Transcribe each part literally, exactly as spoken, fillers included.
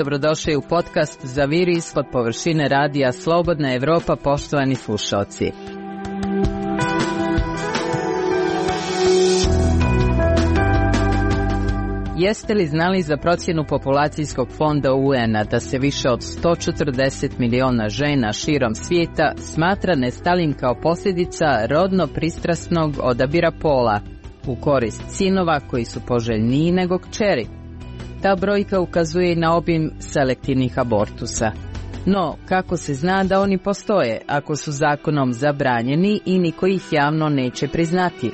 dobrodošli u podcast Zaviri ispod površine radija Slobodna Evropa, poštovani slušalci. Jeste li znali za procjenu populacijskog fonda U N-a da se više od sto četrdeset miliona žena širom svijeta smatra nestalim kao posljedica rodno pristrasnog odabira pola u korist sinova koji su poželjniji nego kćeri? Ta brojka ukazuje i na obim selektivnih abortusa. No, kako se zna da oni postoje ako su zakonom zabranjeni i niko ih javno neće priznati?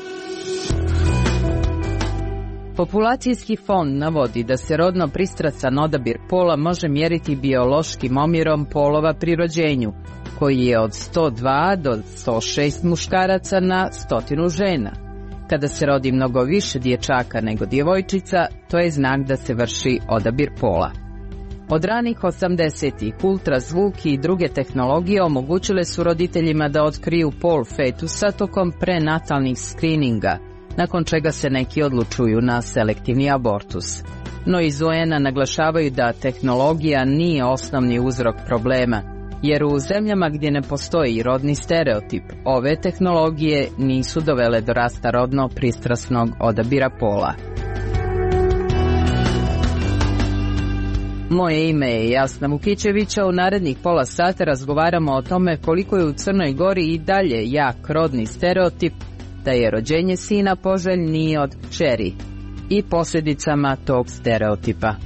Populacijski fond navodi da se rodno pristrasan odabir pola može mjeriti biološkim omjerom polova pri rođenju, koji je od sto dva do sto šest muškaraca na stotinu žena. Kada se rodi mnogo više dječaka nego djevojčica, to je znak da se vrši odabir pola. Od ranih osamdesetih ultrazvuk i druge tehnologije omogućile su roditeljima da otkriju pol fetusa tokom prenatalnih skrininga, nakon čega se neki odlučuju na selektivni abortus. No iz U N-a naglašavaju da tehnologija nije osnovni uzrok problema, jer u zemljama gdje ne postoji rodni stereotip, ove tehnologije nisu dovele do rasta rodno pristrasnog odabira pola. Moje ime je Jasna Vukićević, a u narednih pola sata razgovaramo o tome koliko je u Crnoj Gori i dalje jak rodni stereotip da je rođenje sina poželjnije od kćeri i posljedicama tog stereotipa.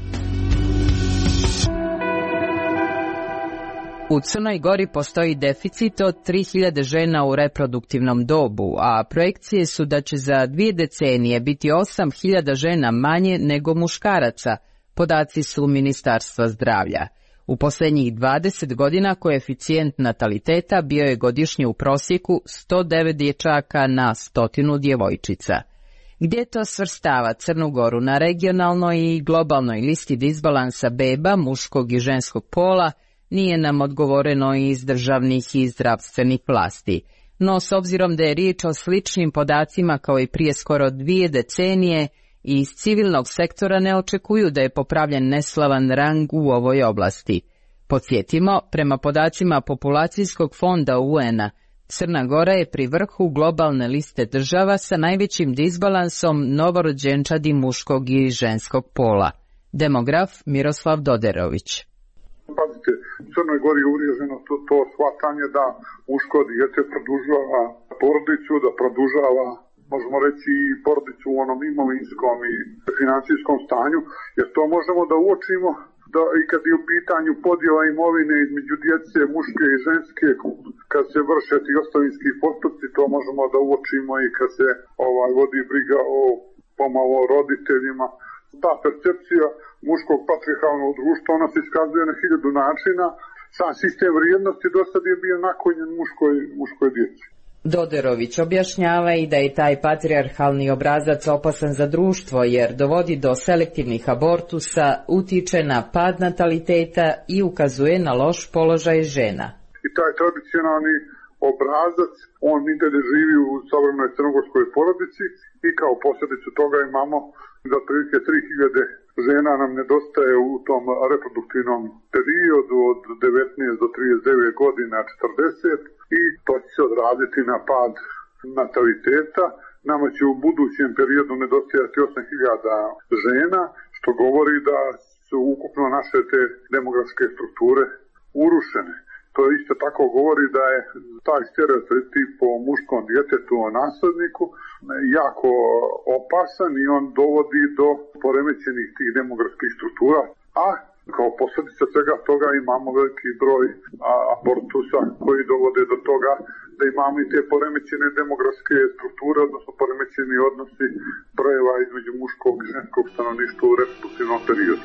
U Crnoj Gori postoji deficit od tri hiljade žena u reproduktivnom dobu, a projekcije su da će za dvije decenije biti osam hiljada žena manje nego muškaraca, podaci su Ministarstva zdravlja. U posljednjih dvadeset godina koeficijent nataliteta bio je godišnje u prosjeku sto devet dječaka na stotinu djevojčica. Gdje to svrstava Crnu Goru na regionalnoj i globalnoj listi disbalansa beba muškog i ženskog pola, nije nam odgovoreno iz državnih i zdravstvenih vlasti. No s obzirom da je riječ o sličnim podacima kao i prije skoro dvije decenije, i iz civilnog sektora ne očekuju da je popravljen neslavan rang u ovoj oblasti. Podsjetimo, prema podacima Populacijskog fonda U N-a, Crna Gora je pri vrhu globalne liste država sa najvećim disbalansom novorođenčadi muškog i ženskog pola. Demograf Miroslav Doderović. Pazite, u Crnoj Gori je uvriježeno to, to shvatanje da muško dijete produžava porodicu, da produžava, možemo reći, i porodicu u onom imovinskom i financijskom stanju, jer to možemo da uočimo da i kad je u pitanju podjela imovine između djece muške i ženske, kad se vrše ti ostavinski postupci, to možemo da uočimo i kad se ovaj vodi briga o pomalo roditeljima. Ta percepcija muškog patrijarhalnog društva, ona se iskazuje na hiljadu načina. Sam sistem vrijednosti do sad je bio naklonjen muškoj, muškoj djeci. Doderović objašnjava i da je taj patrijarhalni obrazac opasan za društvo jer dovodi do selektivnih abortusa, utiče na pad nataliteta i ukazuje na loš položaj žena. I taj tradicionalni obrazac, on i dalje živi u savremenoj crnogorskoj porodici i kao posljedicu toga imamo da otprilike tri hiljade žena nam nedostaje u tom reproduktivnom periodu od devetnaest do trideset devet godina, četrdeset, i to će se odraziti na pad nataliteta. Nama će u budućem periodu nedostajati osam hiljada žena, što govori da su ukupno naše te demografske strukture urušene. To isto tako govori da je taj stereotip o muškom djetetu, o nasledniku, jako opasan i on dovodi do poremećenih tih demografskih struktura, a kao posljedica svega toga imamo veliki broj abortusa koji dovode do toga da imamo i te poremećene demografske strukture, odnosno poremećeni odnosi brojeva između muškog i ženskog stanovništva u reproduktivnom periodu.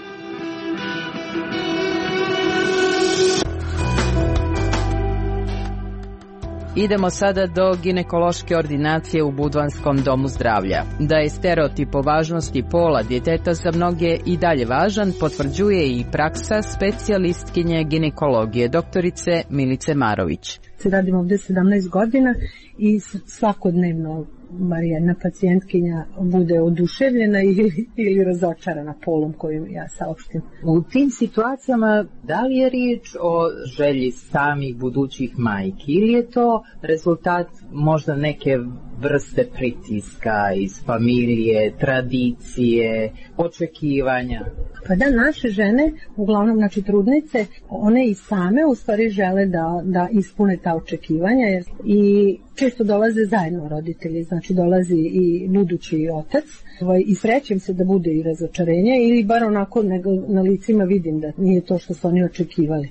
Idemo sada do ginekološke ordinacije u Budvanskom domu zdravlja. Da je stereotip o važnosti pola djeteta za mnoge i dalje važan, potvrđuje i praksa specijalistkinje ginekologije doktorice Milice Marović. Radim ovdje sedamnaest godina i svakodnevno bar jedna pacijentkinja bude oduševljena ili, ili razočarana polom kojim ja saopštim. U tim situacijama da li je riječ o želji samih budućih majki ili je to rezultat možda neke vrste pritiska iz familije, tradicije, očekivanja? Pa da, naše žene, uglavnom znači trudnice, one i same u stvari žele da, da ispune ta očekivanja jer i često dolaze zajedno roditelji, znači dolazi i budući otac i srećem se da bude i razočarenje ili bar onako na licima vidim da nije to što su oni očekivali.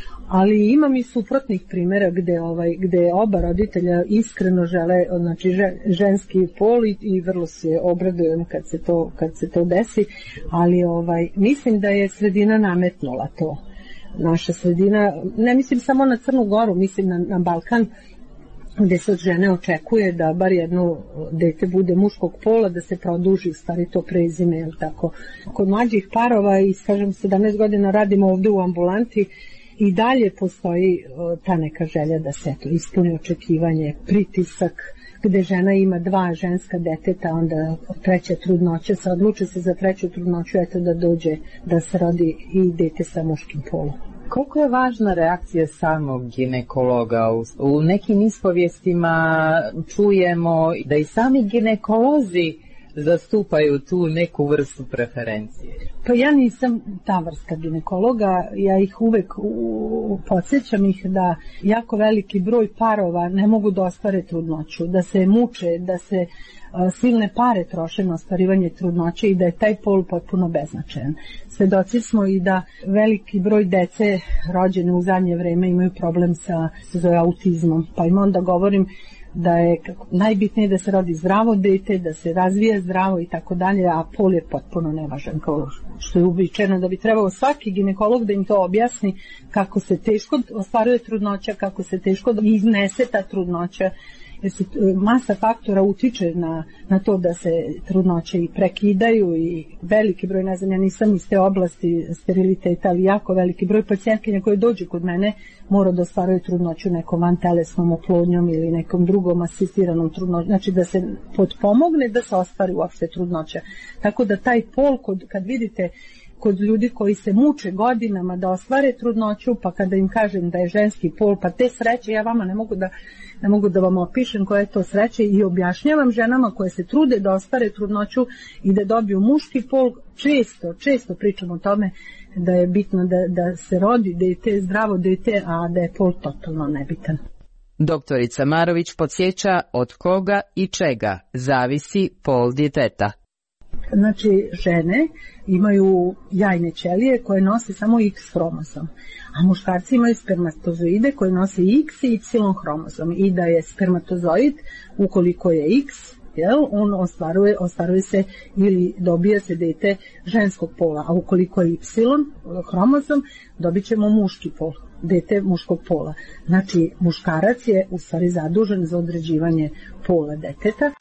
Ali imam i suprotnih primjera gde, ovaj, gde oba roditelja iskreno žele znači, ženski pol i, i vrlo se obradujem kad se to, kad se to desi, ali ovaj, mislim da je sredina nametnula to. Naša sredina, ne mislim samo na Crnu Goru, mislim na, na Balkan, gde se od žene očekuje da bar jedno dete bude muškog pola, da se produži u stvari to prezime, jel tako. Kod mlađih parova i kažem sedamnaest godina radimo ovde u ambulanti, i dalje postoji ta neka želja da se to ispuni očekivanje, pritisak, gde žena ima dva ženska deteta, onda treća trudnoća, se odluče se za treću trudnoću, eto da dođe da se rodi i dete sa muškim polom. Koliko je važna reakcija samog ginekologa? U nekim ispovijestima čujemo da i sami ginekolozi zastupaju tu neku vrstu preferencije. Pa ja nisam ta vrsta ginekologa, ja ih uvek u, podsjećam ih da jako veliki broj parova ne mogu da ostvare trudnoću, da se muče, da se a, silne pare troše na ostvarivanje trudnoće i da je taj pol potpuno beznačajan. Svedoci smo i da veliki broj dece rođene u zadnje vreme imaju problem sa, sa autizmom, pa im onda govorim da je najbitnije da se rodi zdravo dete, da se razvija zdravo i tako dalje, a pol je potpuno nevažan, kao što je uobičajeno da bi trebao svaki ginekolog da im to objasni kako se teško ostvaruje trudnoća, kako se teško iznese ta trudnoća, jer se masa faktora utiče na, na to da se trudnoće i prekidaju i veliki broj, ne znam, ja nisam iz te oblasti steriliteta, ali jako veliki broj pacijentkinja koje dođu kod mene mora da ostvaruje trudnoću nekom vantelesnom oplodnjom ili nekom drugom asistiranom trudnoćom, znači da se potpomogne da se ostvari uopšte trudnoća. Tako da taj pol, kod, kad vidite kod ljudi koji se muče godinama da ostvare trudnoću, pa kada im kažem da je ženski pol, pa te sreće, ja vama ne mogu da ne mogu da vam opišem koja je to sreće i objašnjavam ženama koje se trude da ostvare trudnoću i da dobiju muški pol, često, često pričam o tome da je bitno da, da se rodi dete, zdravo dete, a da je pol totalno nebitan. Doktorica Marović podsjeća od koga i čega zavisi pol djeteta. Znači, žene imaju jajne ćelije koje nose samo X hromozom, a muškarci imaju spermatozoide koje nose X i Y hromozom i da je spermatozoid, ukoliko je X, jel, on ostvaruje, ostvaruje se ili dobija se dete ženskog pola, a ukoliko je Y hromozom, dobit ćemo muški pol, dete muškog pola. Znači, muškarac je u stvari zadužen za određivanje pola deteta.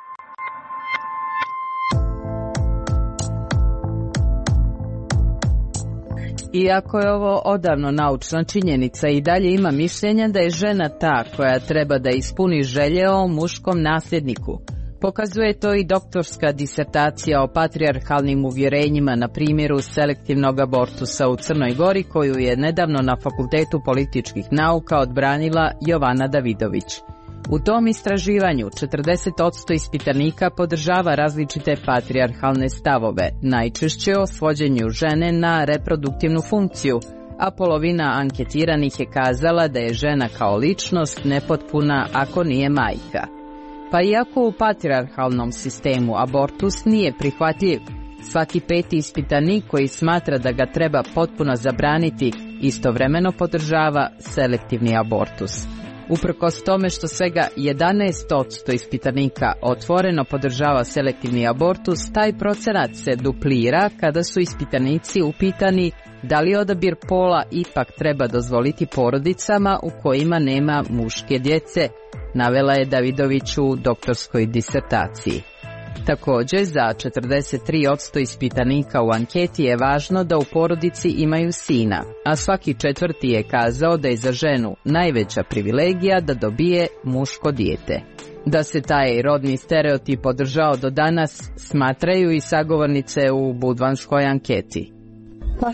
Iako je ovo odavno naučna činjenica, i dalje ima mišljenja da je žena ta koja treba da ispuni želje o muškom nasljedniku. Pokazuje to i doktorska disertacija o patrijarhalnim uvjerenjima na primjeru selektivnog abortusa u Crnoj Gori, koju je nedavno na Fakultetu političkih nauka odbranila Jovana Davidović. U tom istraživanju četrdeset posto ispitanika podržava različite patrijarhalne stavove, najčešće o svođenju žene na reproduktivnu funkciju, a polovina anketiranih je kazala da je žena kao ličnost nepotpuna ako nije majka. Pa iako u patrijarhalnom sistemu abortus nije prihvatljiv, svaki peti ispitanik koji smatra da ga treba potpuno zabraniti istovremeno podržava selektivni abortus. Uprkos tome što svega jedanaest posto ispitanika otvoreno podržava selektivni abortus, taj procenat se duplira kada su ispitanici upitani da li odabir pola ipak treba dozvoliti porodicama u kojima nema muške djece, navela je Davidović u doktorskoj disertaciji. Također, za četrdeset tri posto ispitanika u anketi je važno da u porodici imaju sina, a svaki četvrti je kazao da je za ženu najveća privilegija da dobije muško dijete. Da se taj rodni stereotip održao do danas, smatraju i sagovornice u budvanskoj anketi. Pa,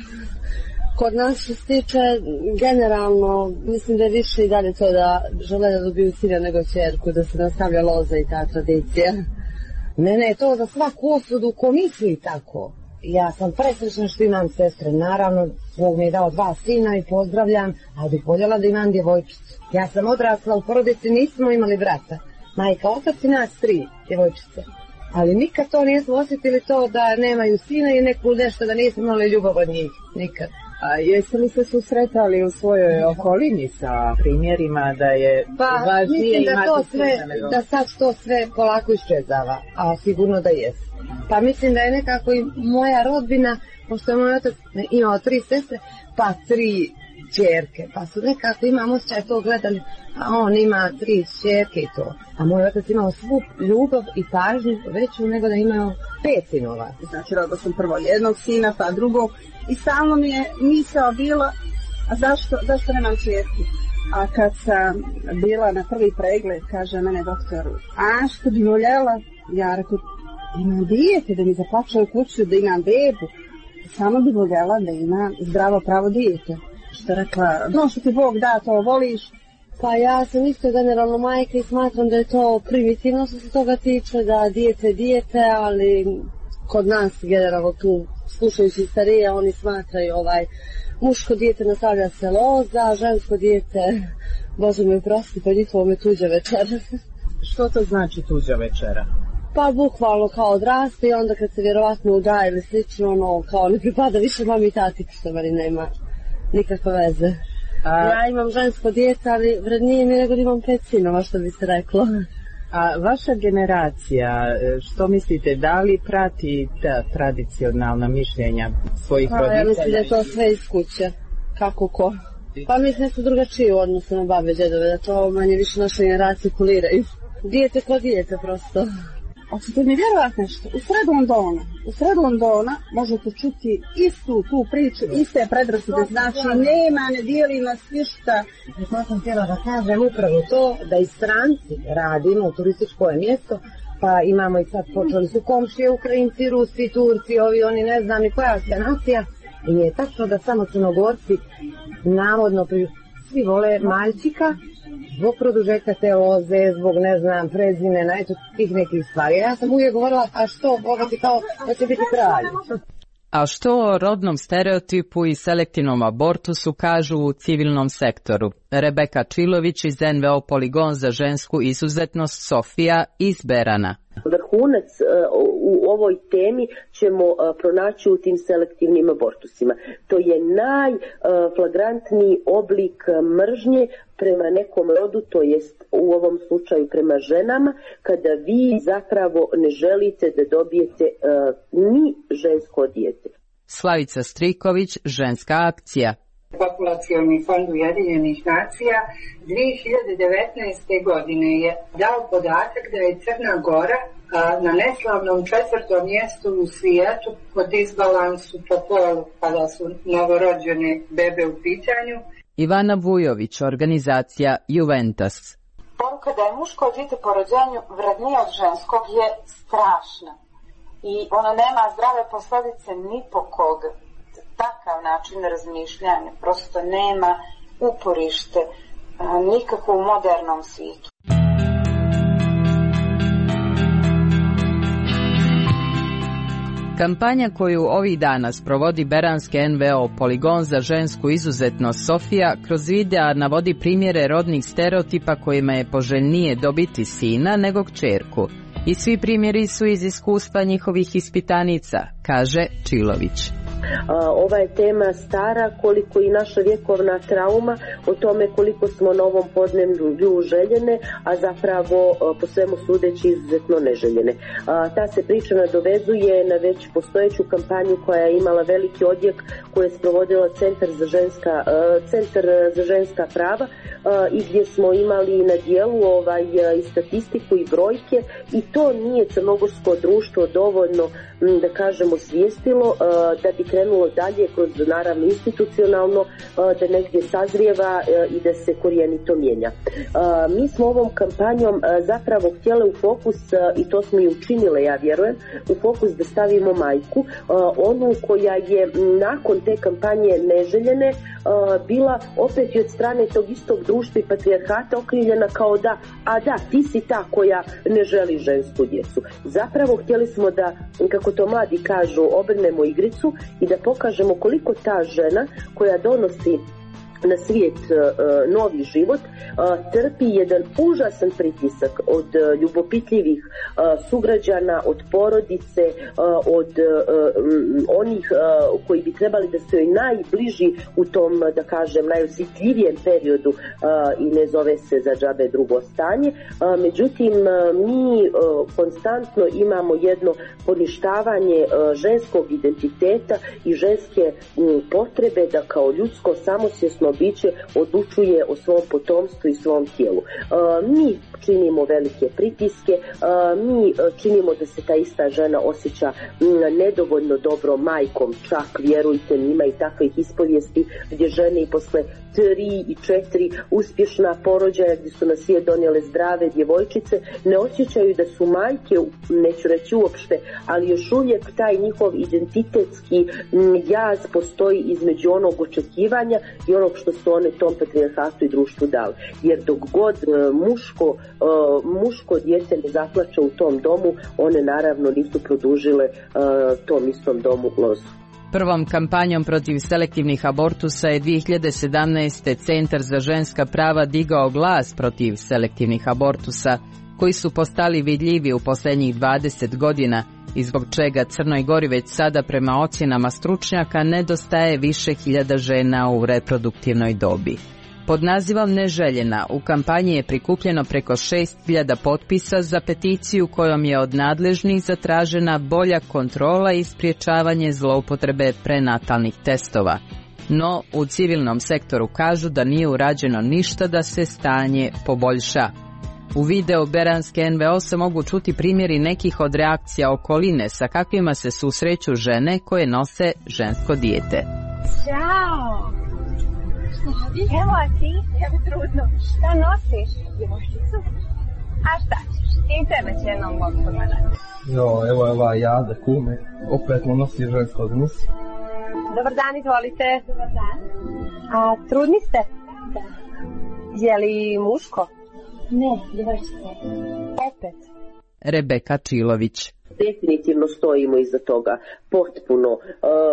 kod nas što se tiče generalno, mislim da je više i dalje to da žele da dobiju sina nego ćerku, da se nastavlja loza i ta tradicija. Mene je to za svaku osudu ko misli tako. Ja sam presrećna što imam sestre, naravno, Bog mi je dao dva sina i pozdravljam, ali bih voljela da imam djevojčicu. Ja sam odrasla u porodici, nismo imali brata. Majka, otac i nas tri djevojčice. Ali nikad to nismo osjetili to da nemaju sina i neku nešto da nismo imali ljubav od njih. Nikad. A jeste li se susretali u svojoj okolini sa primjerima da je pa, važnije da imati to sve, nego... da sad to sve polako iščezava, a sigurno da jest. Pa mislim da je nekako i moja rodbina, pošto je moj otac imao tri sestre, pa tri ćerke, pa su nekako imam osjećaj to gledali, a on ima tri ćerke i to. A moj otac imao svu ljubav i pažnju veću nego da imao pet sinova. Znači, rodila sam prvo jednog sina, pa drugog, i stalno mi je misao bila, a zašto, zašto nemam ćerki? A kad sam bila na prvi pregled, kaže mene doktor, a što bi voljela? Ja rekao, imam dijete, da mi zaplaća u kuću, da imam bebu. Samo bi voljela da ima zdravo pravo dijete. Što je rekla, no što ti Bog da, to voliš. Pa ja sam isto generalno majka i smatram da je to primitivno što se toga tiče, da dijete dijete, ali kod nas generalno tu slušajući starije, oni smatraju ovaj muško dijete nastavlja se loza, žensko dijete, Bože me prosti, pa njihovo me tuđa večera. Što to znači tuđa večera? Pa bukvalno kao odraste i onda kad se vjerovatno udaje ili slično, ono kao ne pripada više mami i tati, što meni nema nikakve veze. A... Ja imam žensko dijete, ali vrednije mi nego da imam pet sinova, što bi se reklo. A vaša generacija, što mislite, da li prati ta tradicionalna mišljenja svojih pa, roditelja? Ja mislim da je to sve iz kuće, kako ko. Pa mislim da su drugačiji u odnosu na babe, djedove, da to manje više naše generacije kuliraju. Dijete ko dijete prosto. Hoćete mi vjerovati nešto? U sred Londona, u sred Londona možete čuti istu tu priču, iste predrasude, znači nema, ne dijeli nas ništa. Ja sam htjela da kažem upravo to, da i stranci radimo u turističko mjesto, pa imamo i sad počeli su komšije, Ukrajinci, Rusi, Turci, ovi, oni ne znam ni koja se nacija. I nije tačno da samo Crnogorci navodno svi vole Maljčika, zbog produžetka te loze, zbog, ne znam, prezimena, eto, tih nekih stvari. Ja sam uvijek govorila, a što, Boga ti kao, da će biti kralj. A što o rodnom stereotipu i selektivnom abortusu kažu u civilnom sektoru? Rebeka Čilović iz en ve o Poligon za žensku izuzetnost Sofija iz Berana. Vrhunac u ovoj temi ćemo pronaći u tim selektivnim abortusima. To je najflagrantniji oblik mržnje prema nekom rodu, to jest u ovom slučaju prema ženama, kada vi zapravo ne želite da dobijete ni žensko dijete. Slavica Striković, Ženska akcija. Populacioni fond Ujedinjenih nacija dvije hiljade devetnaeste. godine je dao podatak da je Crna Gora a, na neslavnom četvrtom mjestu u svijetu po disbalansu po polu kada su novorođene bebe u pitanju. Ivana Vujović, organizacija Juventus. Poruka da je muško dijete po rođenju vrednije od ženskog je strašna i ono nema zdrave posljedice ni po koga. Takav način razmišljanja prosto nema uporište nikako u modernom svijetu. Kampanja koju ovih dana sprovodi beranski en ve o Poligon za žensku izuzetnost Sofija kroz videa navodi primjere rodnih stereotipa kojima je poželjnije dobiti sina nego kćerku. I svi primjeri su iz iskustva njihovih ispitanica, kaže Čilović. Ova je tema stara koliko i naša vjekovna trauma o tome koliko smo na ovom podneblju željene, a zapravo po svemu sudeći izuzetno neželjene. Ta se priča nadovezuje na već postojeću kampanju koja je imala veliki odjek, koju je sprovodila Centar za ženska, Centar za ženska prava i gdje smo imali na dijelu ovaj, i statistiku i brojke, i to nije crnogorsko društvo dovoljno, da kažemo, svijestilo da bi krenulo dalje kroz naravno institucionalno da negdje sazrijeva i da se korijenito mijenja. Mi smo ovom kampanjom zapravo htjeli u fokus, i to smo i učinile, ja vjerujem, u fokus da stavimo majku, onu koja je nakon te kampanje neželjene bila opet i od strane tog istog društva i patrijarhata okrivljena kao da, a da, ti si ta koja ne želi žensku djecu. Zapravo htjeli smo da, kako to mladi kažu, obrnemo igricu i da pokažemo koliko ta žena koja donosi na svijet uh, novi život uh, trpi jedan užasan pritisak od uh, ljubopitljivih uh, sugrađana, od porodice, uh, od uh, onih uh, koji bi trebali da su joj najbliži u tom, da kažem, najosjetljivijem periodu uh, i ne zove se za džabe drugo stanje. Uh, međutim, uh, mi uh, konstantno imamo jedno poništavanje uh, ženskog identiteta i ženske um, potrebe da kao ljudsko samosvjesno biće odlučuje o svom potomstvu i svom tijelu. Uh, mi činimo velike pritiske, uh, mi činimo da se ta ista žena osjeća m, nedovoljno dobro majkom, čak vjerujte mi, ima i takvih ispovijesti gdje žene i posle tri i četiri uspješna porođaja gdje su na svijet donijele zdrave djevojčice ne osjećaju da su majke, neću reći uopšte, ali još uvijek taj njihov identitetski m, jaz postoji između onog očekivanja i onog što su one tom patrijarhatu i društvu dali. Jer dok god uh, muško, uh, muško dijete ne zaplače u tom domu, one naravno nisu produžile uh, tom istom domu lozu. Prvom kampanjom protiv selektivnih abortusa je dvije hiljade sedamnaeste. Centar za ženska prava digao glas protiv selektivnih abortusa, koji su postali vidljivi u posljednjih dvadeset godina i zbog čega Crnoj Gori već sada prema ocjenama stručnjaka nedostaje više hiljada žena u reproduktivnoj dobi. Pod nazivom Neželjena u kampanji je prikupljeno preko šest hiljada potpisa za peticiju kojom je od nadležnih zatražena bolja kontrola i sprječavanje zloupotrebe prenatalnih testova. No, u civilnom sektoru kažu da nije urađeno ništa da se stanje poboljša. U videu Beranske en ve o se mogu čuti primjeri nekih od reakcija okoline sa kakvima se susreću žene koje nose žensko dijete. Ćao! Evo, a ti? Evo trudno. Šta nosiš? Djevojčicu? A šta ćeš? I tebe će jednom Bog pogledati. Jo, evo je ova Jada, kume. Opet mu nosi žensko odnos. Dobar dan, izvolite. Dobar dan. A trudni ste? Da. Je li muško? Ne, djevojčica. Opet. Rebeka Čilović. Definitivno stojimo iza toga potpuno uh,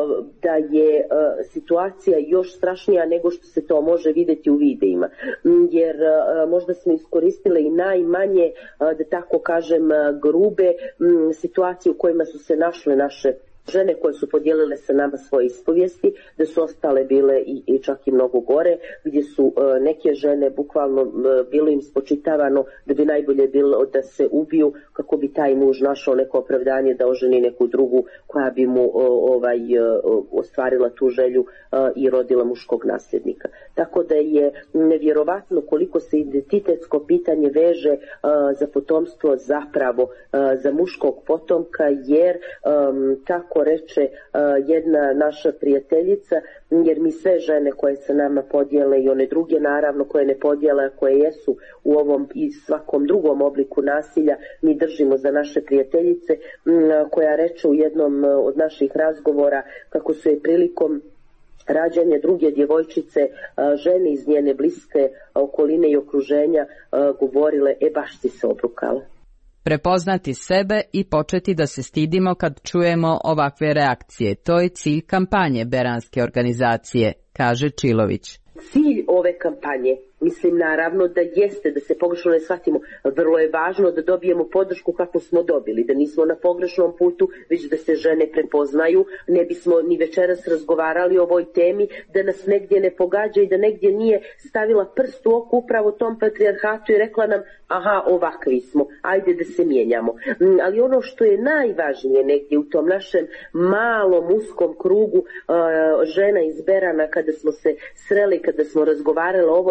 da je uh, situacija još strašnija nego što se to može vidjeti u videima, jer uh, možda smo iskoristile i najmanje, uh, da tako kažem, uh, grube um, situacije u kojima su se našle naše žene koje su podijelile sa nama svoje ispovijesti, da su ostale bile i, i čak i mnogo gore, gdje su uh, neke žene bukvalno uh, bilo im spočitavano da bi najbolje bilo da se ubiju kako bi taj muž našao neko opravdanje da oženi neku drugu koja bi mu uh, ovaj uh, ostvarila tu želju uh, i rodila muškog nasljednika. Tako da je nevjerovatno koliko se identitetsko pitanje veže uh, za potomstvo zapravo uh, za muškog potomka, jer um, tako reče uh, jedna naša prijateljica, jer mi sve žene koje se nama podijele i one druge naravno koje ne podijele, koje jesu u ovom i svakom drugom obliku nasilja, mi držimo za naše prijateljice, um, koja reče u jednom uh, od naših razgovora kako su je prilikom rađanja druge djevojčice uh, žene iz njene bliske okoline i okruženja uh, govorile, e baš si se obrukala. Prepoznati sebe i početi da se stidimo kad čujemo ovakve reakcije. To je cilj kampanje Beranske organizacije, kaže Čilović. Cilj ove kampanje, mislim naravno da jeste, da se pogrešno ne shvatimo, vrlo je važno da dobijemo podršku kako smo dobili, da nismo na pogrešnom putu, već da se žene prepoznaju, ne bismo ni večeras razgovarali o ovoj temi, da nas negdje ne pogađa i da negdje nije stavila prst u oko upravo tom patrijarhatu i rekla nam, aha, ovakvi smo, ajde da se mijenjamo. Ali ono što je najvažnije negdje u tom našem malom uskom krugu uh, žena iz Berana, kada smo se sreli, kada smo razgovarali o ovoj temi,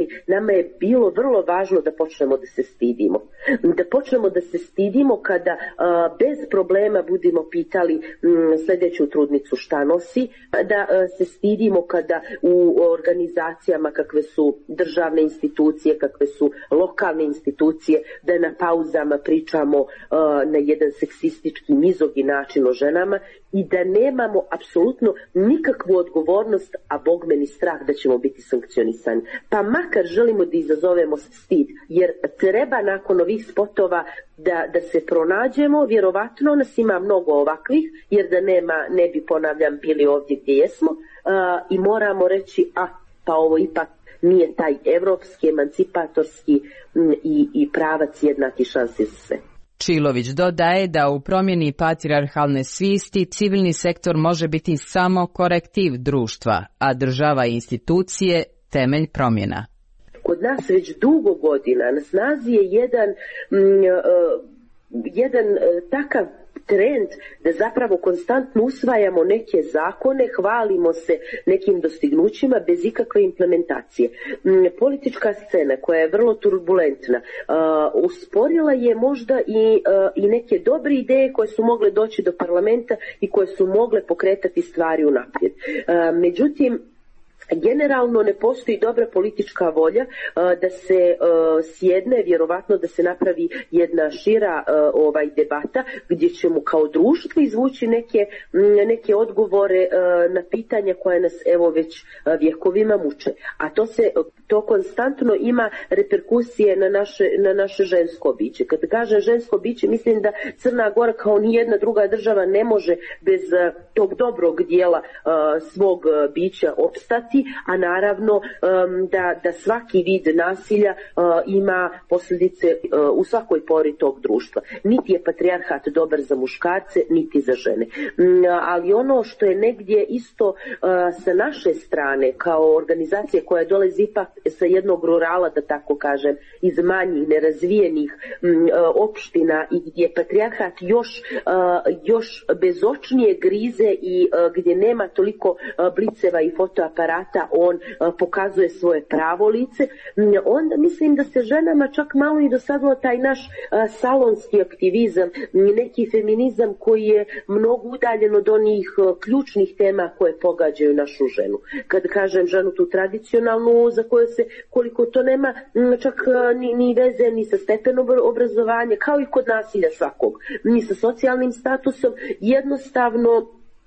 ženi, nama je bilo vrlo važno da počnemo da se stidimo. Da počnemo da se stidimo kada a, bez problema budemo pitali m, sljedeću trudnicu šta nosi, da a, se stidimo kada u organizacijama kakve su državne institucije, kakve su lokalne institucije, da na pauzama pričamo uh, na jedan seksistički, mizogin način o ženama i da nemamo apsolutno nikakvu odgovornost, a bog meni strah da ćemo biti sankcionisani. Pa makar želimo da izazovemo stid, jer treba nakon ovih spotova da, da se pronađemo, vjerovatno nas ima mnogo ovakvih, jer da nema, ne bi, ponavljam, bili ovdje gdje jesmo, uh, i moramo reći, a pa ovo ipak nije taj evropski, emancipatorski i, i pravac jednaki šanse za sve. Čilović dodaje da u promjeni patrijarhalne svijesti civilni sektor može biti samo korektiv društva, a država i institucije temelj promjena. Kod nas već dugo godina na snazi je jedan, m, uh, jedan uh, takav trend da zapravo konstantno usvajamo neke zakone, hvalimo se nekim dostignućima bez ikakve implementacije. Politička scena koja je vrlo turbulentna uh, usporila je možda i, uh, i neke dobre ideje koje su mogle doći do parlamenta i koje su mogle pokretati stvari unaprijed. Uh, međutim, generalno ne postoji dobra politička volja uh, da se uh, sjedne, vjerovatno da se napravi jedna šira uh, ovaj debata gdje ćemo kao društvo izvući neke, m, neke odgovore uh, na pitanja koja nas evo već uh, vjekovima muče. A to se to konstantno ima reperkusije na naše, na naše žensko biće. Kad kažem žensko biće, mislim da Crna Gora kao nijedna druga država ne može bez uh, tog dobrog dijela uh, svog uh, bića opstati, a naravno um, da, da svaki vid nasilja uh, ima posljedice uh, u svakoj pori tog društva. Niti je patrijarhat dobar za muškarce, niti za žene. Um, ali ono što je negdje isto uh, sa naše strane, kao organizacije koja dolazi ipak sa jednog rurala, da tako kažem, iz manjih, nerazvijenih um, uh, opština i gdje patrijarhat još, uh, još bezočnije grize i uh, gdje nema toliko uh, bliceva i fotoaparata, on uh, pokazuje svoje pravo lice, onda mislim da se ženama čak malo i dosadilo taj naš uh, salonski aktivizam, neki feminizam koji je mnogo udaljen od onih uh, ključnih tema koje pogađaju našu ženu. Kad kažem ženu tu tradicionalnu, za koju se, koliko to nema m, čak uh, ni, ni veze ni sa stepenom obrazovanja, kao i kod nasilja svakog, ni sa socijalnim statusom, jednostavno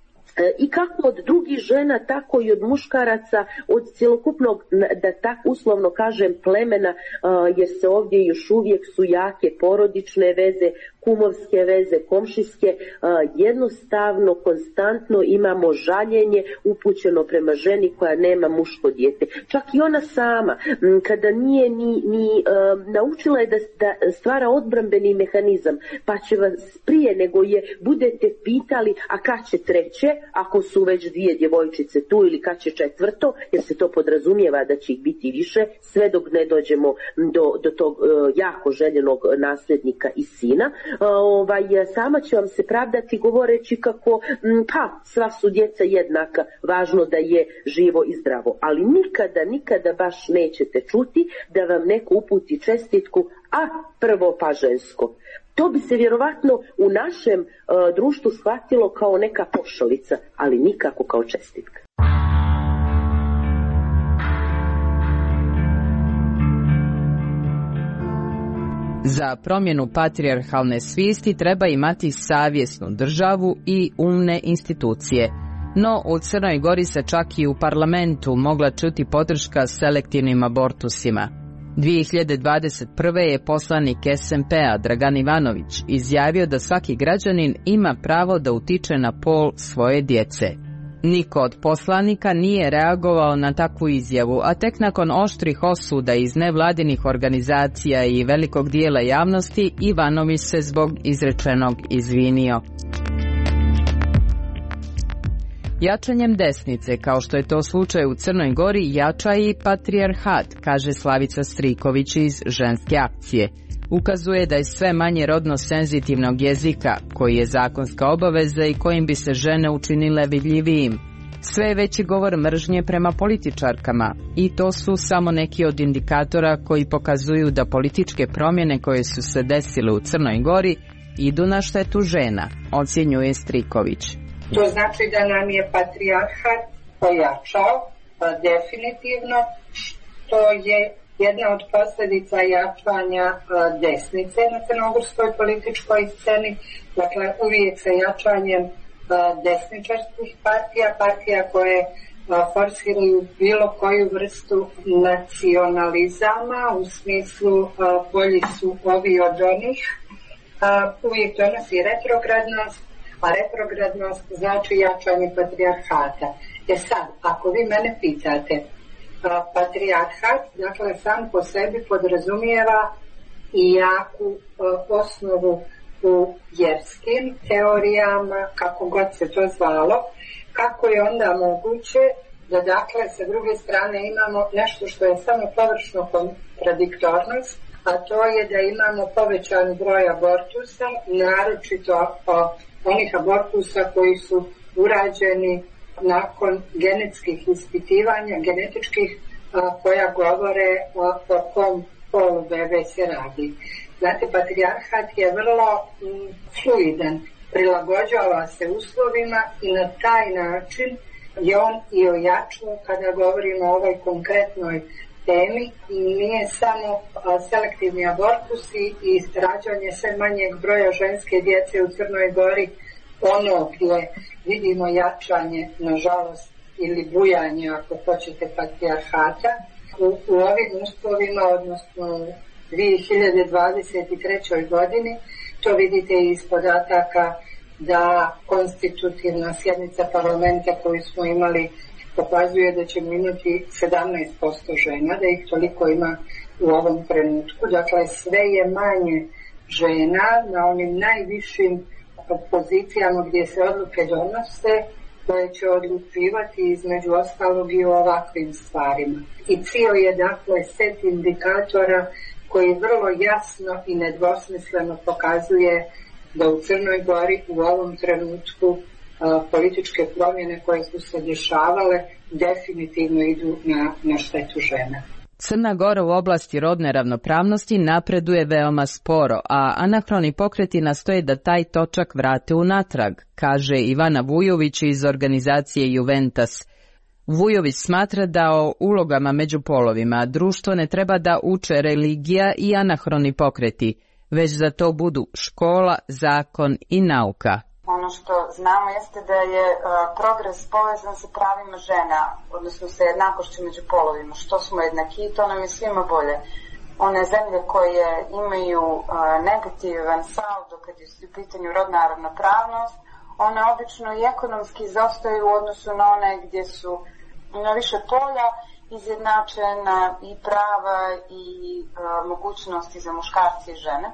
i kako od drugih žena, tako i od muškaraca, od cjelokupnog, da tako uslovno kažem, plemena, jer se ovdje još uvijek su jake porodične veze, kumovske veze, komšijske, jednostavno, konstantno imamo žaljenje upućeno prema ženi koja nema muško dijete. Čak i ona sama, kada nije ni, ni naučila je da, da stvara odbrambeni mehanizam, pa će vas prije nego je budete pitali, a kad će treće, ako su već dvije djevojčice tu, ili kad će četvrto, jer se to podrazumijeva da će ih biti više, sve dok ne dođemo do, do tog uh, jako željenog nasljednika i sina. Uh, ovaj, sama će vam se pravdati govoreći kako m, pa sva su djeca jednaka, važno da je živo i zdravo. Ali nikada, nikada baš nećete čuti da vam neko uputi čestitku, a prvo pa žensko. To bi se vjerovatno u našem uh, društvu shvatilo kao neka pošalica, ali nikako kao čestitka. Za promjenu patrijarhalne svijesti treba imati savjesnu državu i umne institucije. No, u Crnoj Gori se čak i u parlamentu mogla čuti podrška selektivnim abortusima. dvije hiljade dvadeset prve. je poslanik S M P-a Dragan Ivanović izjavio da svaki građanin ima pravo da utiče na pol svoje djece. Niko od poslanika nije reagovao na takvu izjavu, a tek nakon oštrih osuda iz nevladinih organizacija i velikog dijela javnosti, Ivanović se zbog izrečenog izvinio. Jačanjem desnice, kao što je to slučaj u Crnoj Gori, jača i patrijarhat, kaže Slavica Striković iz Ženske akcije. Ukazuje da je sve manje rodno senzitivnog jezika, koji je zakonska obaveza i kojim bi se žene učinile vidljivijim. Sve je veći govor mržnje prema političarkama i to su samo neki od indikatora koji pokazuju da političke promjene koje su se desile u Crnoj Gori idu na štetu žena, ocjenjuje Striković. To znači da nam je patrijarhat pojačao, definitivno, što je jedna od posljedica jačanja desnice na crnogorskoj političkoj sceni. Dakle, uvijek sa jačanjem desničarskih partija, partija koje forsiraju bilo koju vrstu nacionalizama, u smislu bolji su ovi od onih, uvijek donosi retrogradnost, a retrogradnost znači jačanje patrijarhata. Jer sad, ako vi mene pitate, patrijarhat, dakle, sam po sebi podrazumijeva i jaku osnovu u vjerskim teorijama, kako god se to zvalo, kako je onda moguće da, dakle, sa druge strane imamo nešto što je samo površno kontradiktornost, a to je da imamo povećan broj abortusa, naročito onih abortusa koji su urađeni nakon genetskih ispitivanja, genetičkih, koja govore o, o kom polu bebe se radi. Znate, patrijarhat je vrlo m, fluidan, prilagođava se uslovima i na taj način je on i ojačao kada govorimo o ovoj konkretnoj temi. I nije samo a, selektivni abortusi i rađanje sve manjeg broja ženske djece u Crnoj Gori ono gdje vidimo jačanje, nažalost, ili bujanje, ako hoćete, patrijarhata. U, u ovim uslovima, odnosno u dvije hiljade dvadeset trećoj godini, to vidite iz podataka da konstitutivna sjednica parlamenta koju smo imali pokazuje da ćemo imati sedamnaest posto žena, da ih toliko ima u ovom trenutku. Dakle, sve je manje žena na onim najvišim pozicijama gdje se odluke donose, koje će odlučivati između ostalog i o ovakvim stvarima. I cio je, dakle, set indikatora koji vrlo jasno i nedvosmisleno pokazuje da u Crnoj Gori u ovom trenutku a, političke promjene koje su se dešavale definitivno idu na, na štetu žena. Crna Gora u oblasti rodne ravnopravnosti napreduje veoma sporo, a anahroni pokreti nastoje da taj točak vrate unatrag, kaže Ivana Vujović iz organizacije Juventas. Vujović smatra da o ulogama među polovima društvo ne treba da uče religija i anahroni pokreti, već da to budu škola, zakon i nauka. Ono što znamo jeste da je uh, progres povezan sa pravima žena, odnosno sa jednakošću među polovima. Što smo jednaki, to nam je svima bolje. One zemlje koje imaju uh, negativan saldo kad je u pitanju rodna ravnopravnost, one obično i ekonomski izostaju u odnosu na one gdje su na više polja izjednačena i prava i uh, mogućnosti za muškarce i žene.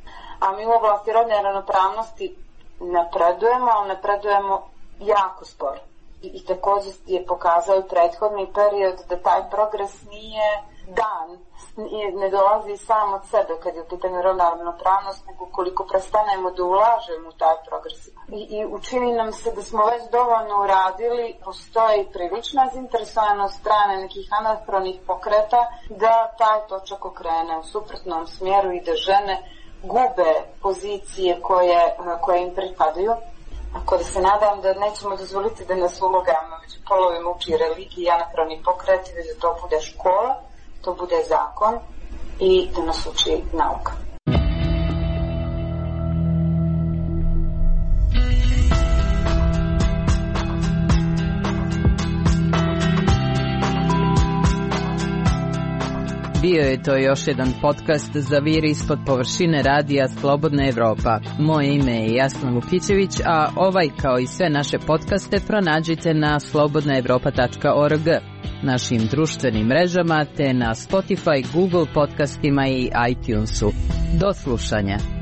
A mi u oblasti rodne ravnopravnosti napredujemo, ali napredujemo jako sporo. I, i također je pokazao i prethodni period da taj progres nije dan, nije, ne dolazi sam od sebe kad je u pitanju rodna ravnopravnost, nego koliko prestanemo da ulažemo u taj progres. I, i učini nam se da smo već dovoljno uradili, postoji prilična zainteresovanost strane nekih anahronih pokreta da taj točak okrene u suprotnom smjeru i da žene gube pozicije koje, koje im pripadaju. Ako da se nadam da nećemo dozvoliti da nas ulogama među polovima uči religija i anahroni pokret, već da to bude škola, to bude zakon i da nas uči nauka. Bio je to još jedan podcast za vir ispod površine radija Slobodna Evropa. Moje ime je Jasna Vukićević, a ovaj kao i sve naše podcaste pronađite na slobodna evropa tačka org, našim društvenim mrežama te na Spotify, Google podcastima i iTunesu. Do slušanja.